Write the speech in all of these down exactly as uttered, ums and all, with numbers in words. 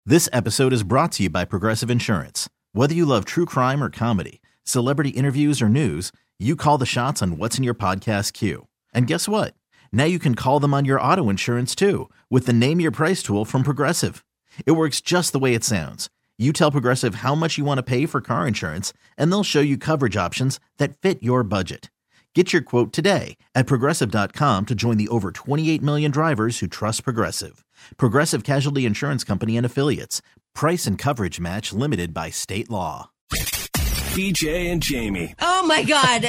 This episode is brought to you by Progressive Insurance. Whether you love true crime or comedy, celebrity interviews or news, you call the shots on what's in your podcast queue. And guess what? Now you can call them on your auto insurance too with the Name Your Price tool from Progressive. It works just the way it sounds. You tell Progressive how much you want to pay for car insurance, and they'll show you coverage options that fit your budget. Get your quote today at Progressive dot com to join the over twenty-eight million drivers who trust Progressive. Progressive Casualty Insurance Company and Affiliates. Price and coverage match limited by state law. B J and Jamie. Oh, my God.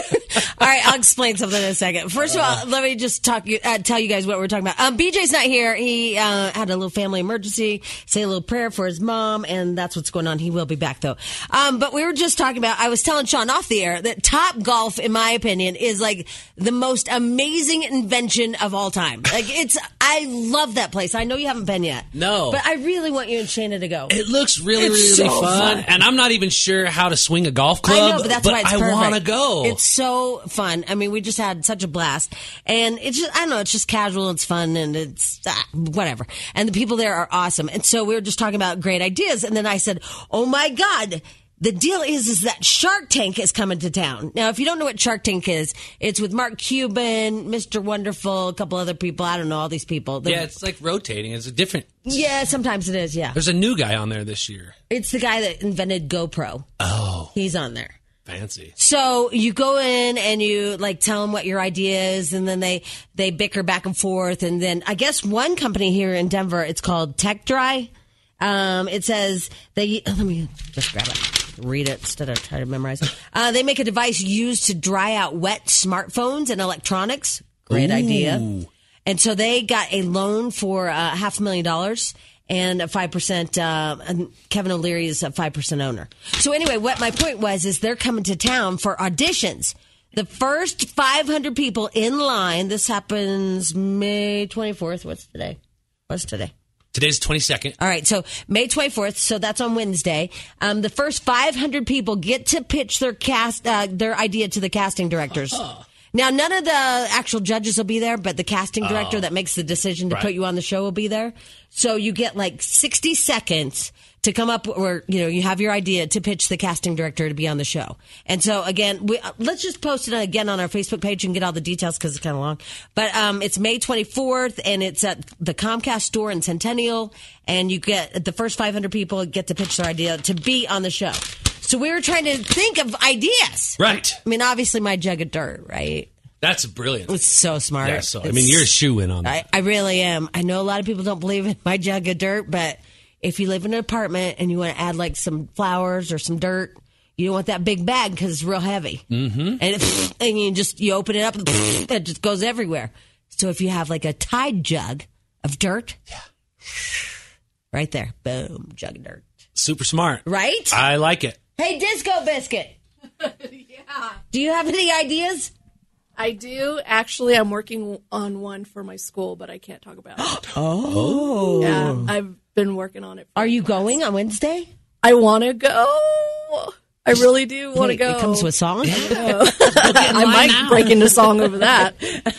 All right, I'll explain something in a second. First of all, let me just talk, uh, tell you guys what we're talking about. Um, B J's not here. He uh, had a little family emergency, say a little prayer for his mom, and that's what's going on. He will be back, though. Um, but we were just talking about, I was telling Sean off the air that Top Golf, in my opinion, is like the most amazing invention of all time. Like, it's, I love that place. I know you haven't been yet. No. But I really want you and Shayna to go. It looks really, It's really so fun, fun. And I'm not even sure how to swing a golf club. I know, but that's why it's I perfect. want to go. It's so fun. I mean, we just had such a blast. And it's just, I don't know, it's just casual, it's fun, and it's ah, whatever. And the people there are awesome. And so we were just talking about great ideas. And then I said, oh my God, the deal is, is that Shark Tank is coming to town. Now, if you don't know what Shark Tank is, it's with Mark Cuban, Mister Wonderful, a couple other people. I don't know, all these people. They're, yeah, it's like rotating. It's a different. Yeah, sometimes it is, yeah. There's a new guy on there this year. It's the guy that invented GoPro. Oh. He's on there. Fancy. So you go in and you like tell them what your idea is, and then they they bicker back and forth. And then I guess one company here in Denver, it's called Tech Dry. Um, it says they let me just grab it, read it instead of try to memorize it. Uh, they make a device used to dry out wet smartphones and electronics. Great Ooh. idea. And so they got a loan for uh, half a million dollars. And a five percent, uh, and Kevin O'Leary is a five percent owner. So anyway, what my point was is they're coming to town for auditions. The first five hundred people in line, this happens May twenty-fourth. What's today? What's today? Today's twenty-second. All right, so May twenty-fourth, so that's on Wednesday. Um, the first five hundred people get to pitch their cast, uh, their idea to the casting directors. Uh-huh. Now, none of the actual judges will be there, but the casting director oh. that makes the decision to right. put you on the show will be there. So you get like sixty seconds to come up, or, you know, you have your idea to pitch the casting director to be on the show. And so, again, we, let's just post it again on our Facebook page and get all the details because it's kind of long. But um, it's May twenty-fourth, and it's at the Comcast store in Centennial. And you get the first five hundred people get to pitch their idea to be on the show. So we were trying to think of ideas. Right. I mean, obviously my jug of dirt, right? That's brilliant. It's so smart. Yeah, so, it's, I mean, you're a shoe-in on that. I, I really am. I know a lot of people don't believe in my jug of dirt, but if you live in an apartment and you want to add like some flowers or some dirt, you don't want that big bag because it's real heavy. Mm-hmm. And, it, and you just you open it up and it just goes everywhere. So if you have like a Tide jug of dirt, yeah, right there, boom, jug of dirt. Super smart. Right? I like it. Hey, Disco Biscuit. Yeah. Do you have any ideas? I do. Actually, I'm working on one for my school, but I can't talk about it. Oh. Yeah, I've been working on it. Are you class. going on Wednesday? I want to go. I really do want to go. It comes with song? I, I might now. break into song over that.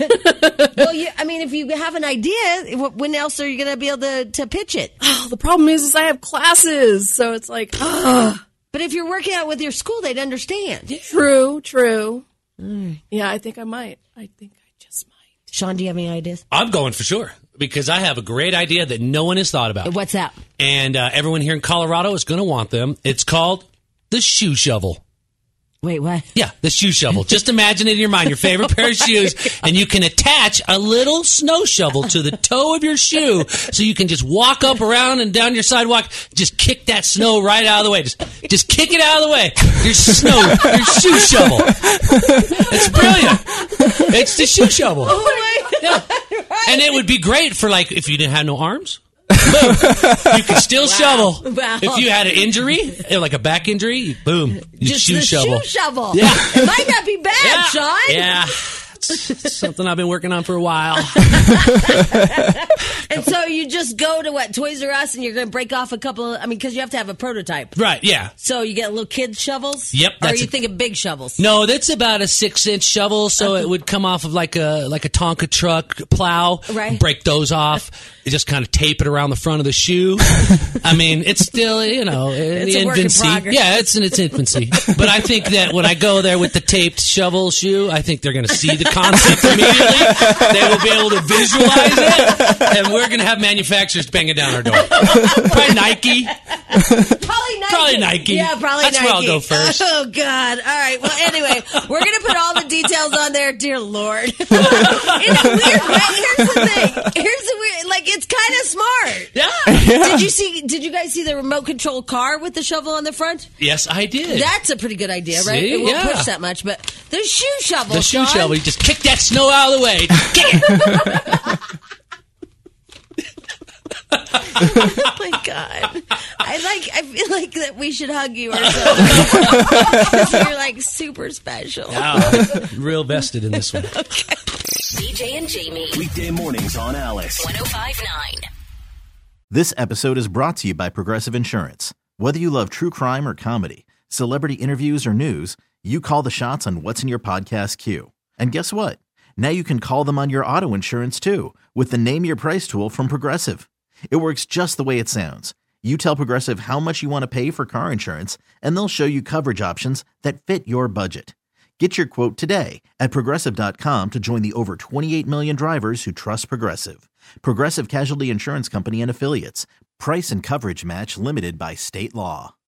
Well, you, I mean, if you have an idea, when else are you going to be able to, to pitch it? Oh, the problem is, is I have classes, so it's like, ah. But if you're working out with your school, they'd understand. True, true. Mm. Yeah, I think I might. I think I just might. Sean, do you have any ideas? I'm going for sure because I have a great idea that no one has thought about. What's that? And uh, everyone here in Colorado is going to want them. It's called the shoe shovel. Wait, what? Yeah, the shoe shovel. Just imagine it in your mind, your favorite pair of shoes, and you can attach a little snow shovel to the toe of your shoe so you can just walk up, around, and down your sidewalk, just kick that snow right out of the way. Just just kick it out of the way. Your snow, your shoe shovel. It's brilliant. It's the shoe shovel. Oh, my God. Yeah. Right. And it would be great for, like, if you didn't have no arms. Boom. You can still wow. shovel. Wow. If you had an injury, like a back injury, boom. You Just shoe the shovel. shoe shovel. Yeah. It might not be bad, yeah. Sean. Yeah. It's, it's something I've been working on for a while. And so you just go to what, Toys R Us, and you're going to break off a couple of, I mean, because you have to have a prototype. Right, yeah. So you get little kids' shovels? Yep. Or are that's you a- thinking big shovels? No, that's about a six-inch shovel, so it would come off of like a like a Tonka truck plow. Right. Break those off. You just kind of tape it around the front of the shoe. I mean, it's still, you know, in It's the a work in infancy. progress. Yeah, it's in its infancy. But I think that when I go there with the taped shovel shoe, I think they're going to see the concept immediately. They will be able to visualize it, and we're going to have manufacturers banging down our door. Probably Nike. Probably Nike. Probably Nike. Yeah, probably That's Nike. where I'll go first. Oh, God. All right. Well, anyway, we're going to put all the details on there. Dear Lord. In a weird way, here's the thing. Here's the weird, like, it's kind of smart. Yeah. Did you see, did you guys see the remote control car with the shovel on the front? Yes, I did. That's a pretty good idea, right? See? It won't Yeah. push that much, but the shoe shovel, The shoe Sean. shovel, you just kick that snow out of the way. Kick it. Oh my God! I like. I feel like that we should hug you or something. 'Cause you're like super special. Oh, real vested in this one. B J and Jamie. Weekday mornings on Alice. one oh five point nine. This episode is brought to you by Progressive Insurance. Whether you love true crime or comedy, celebrity interviews or news, you call the shots on what's in your podcast queue. And guess what? Now you can call them on your auto insurance too with the Name Your Price tool from Progressive. It works just the way it sounds. You tell Progressive how much you want to pay for car insurance, and they'll show you coverage options that fit your budget. Get your quote today at Progressive dot com to join the over twenty-eight million drivers who trust Progressive. Progressive Casualty Insurance Company and Affiliates. Price and coverage match limited by state law.